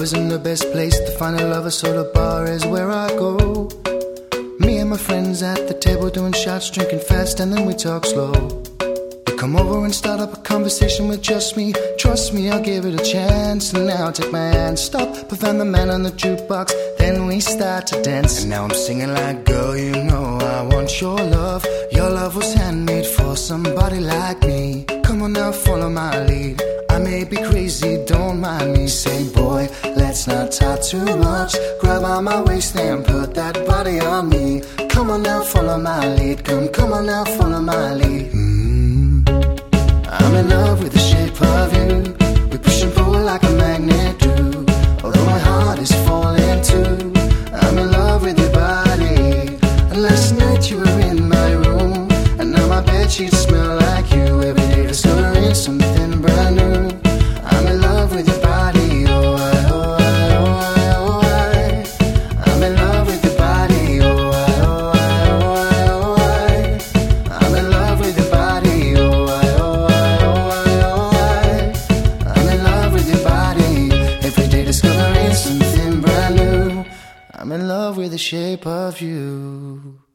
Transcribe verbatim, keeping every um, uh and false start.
isn't the best place to find a lover, so the bar is where I go. Me and my friends at the table doing shots, drinking fast, and then we talk slow. You come over and start up a conversation with just me. Trust me, I'll give it a chance. And now take my hand, stop, put on the man on the jukebox, then we start to dance. And now I'm singing like, girl, you know I want your love. Your love was handmade for somebody like me. Come on now, follow my lead. I may be crazy, don't mind me. Say, boy, let's not talk too much. Grab on my waist and put that body on me. Come on now, follow my lead. Come, come on now, follow my lead. mm. I'm in love with the shape of you. We push and pull like a magnet do. Although my heart is falling too. I'm in love with your body. And last night you were in my room, and now my bedsheets smell like you. Every day discovering something brand new. I'm in love with your body, oh I, oh I, oh I, oh I. I'm in love with your body, oh I, oh I, oh I, oh I. I'm in love with your body, oh I, oh I, oh I, oh I. I'm in love with your body. Every day discovering something brand new. I'm in love with the shape of you.